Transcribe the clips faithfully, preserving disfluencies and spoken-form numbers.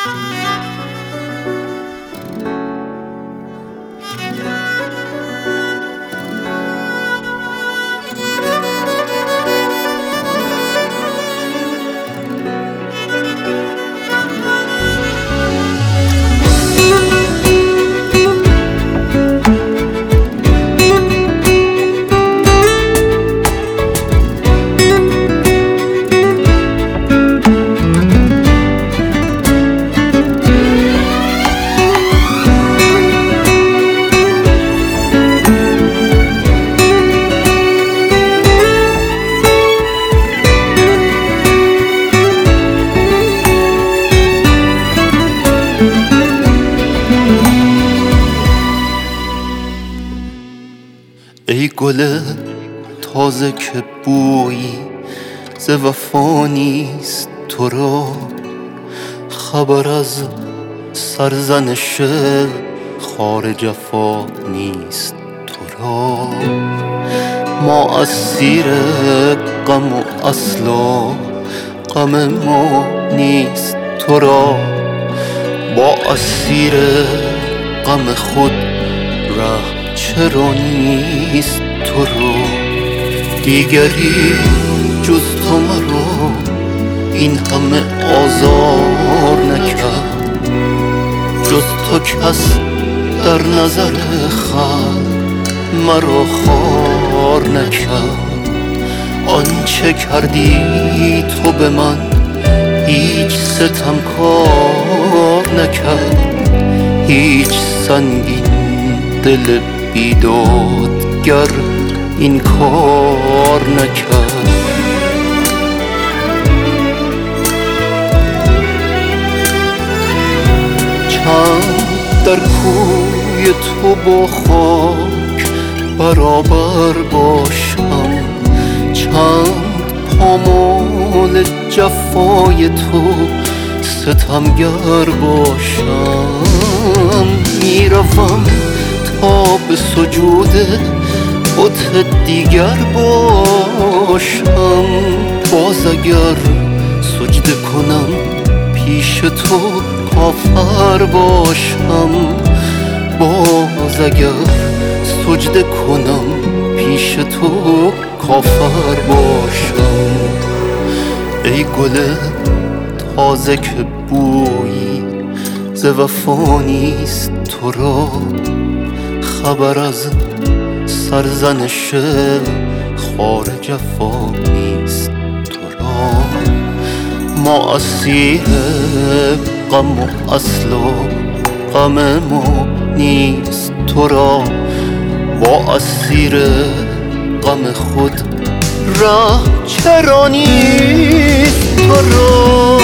ای گل تازه که بویی ز وفا نیست تو را، خبر از سرزنش خار جفا نیست تو را. ما اسیر غم و اصلا غم ما نیست تو را، با اسیر غم خود ره چرا نیست تو را. دیگری جز تو مرا این همه آزار نکرد، جز تو کس در نظر خلق مرا خوار نکرد. آنچه کردی تو به من هیچ ستم کار نکرد، هیچ سنگین دل بیدادگر این کار نکرد. چند در کوی تو با خاک برابر باشم، چند پامال جفای تو ستمگر باشم. میروم تا به سجود بت دیگر باشم، باز اگر سجده کنم پیش تو کافر باشم، باز اگر سجده کنم پیش تو کافر باشم. ای گل تازه که بویی ز وفا نیست تو را، خبر از سرزنش خار جفا نیست تو را. ما اسیر غم و اصلا غم ما نیست تو را، با اسیر غم خود ره چرا نیست تو را.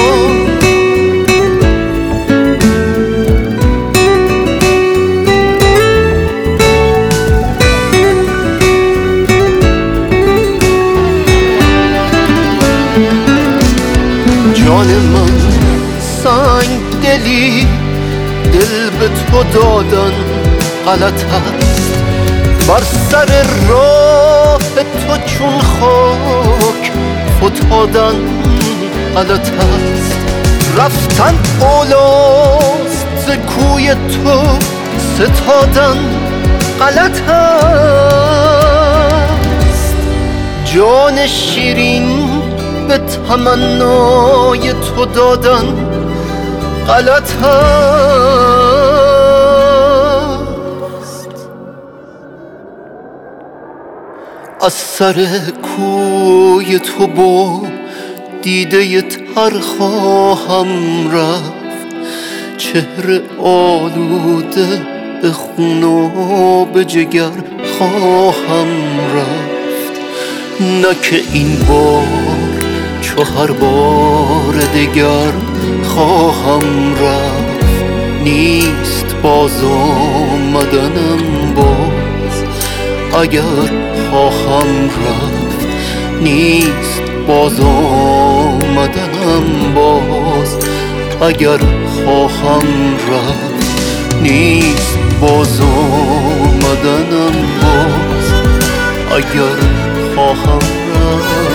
جان من سنگ دلی دل به تو دادن غلط است، بر سر راه تو چون خاک فتادن غلط است. رفتن اولاست ز کوی تو ستادن غلط است. جان شیرین به تمنای تو دادن غلط است. از سر کوی تو با دیده تر خواهم رفت، چهره آلوده به خون و به جگر خواهم رفت. نه که این بار چو هر بار دیگر خواهم رفت، نیست باز آمدنم باز اگر خواهم رفت، نیست باز آمدنم باز اگر خواهم رفت، نیست باز آمدنم باز اگر خواهم رفت.